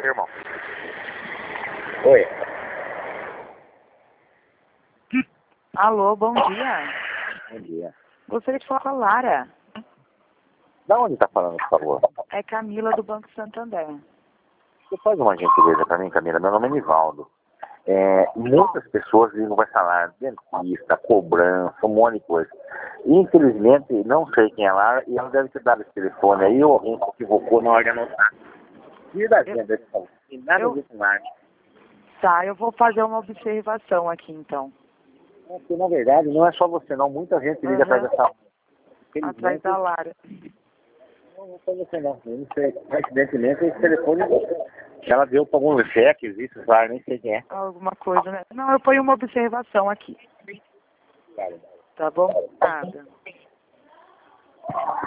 irmão. Oi. Alô, bom dia. Bom dia. Gostaria de falar com a Lara. Da onde tá falando, por favor? É Camila do Banco Santander. Você faz uma gentileza pra mim, Camila? Meu nome é Nivaldo. Muitas pessoas ligam para falar dentista, cobrança, um monte de coisa. Infelizmente, não sei quem é lá e ela deve ter dado esse telefone aí ou alguém se equivocou na hora de anotar. E da agenda, não tem nada a ver com nada. Tá, eu vou fazer uma observação aqui então. Porque, na verdade, não é só você, não. Muita gente liga atrás dessa... Atrás da Lara. Não foi você, não. Eu não sei. Coincidentemente, esse telefone ela deu para alguns cheques, isso, claro, nem sei quem é. Alguma coisa, né? Não, eu ponho uma observação aqui. Tá bom? Nada.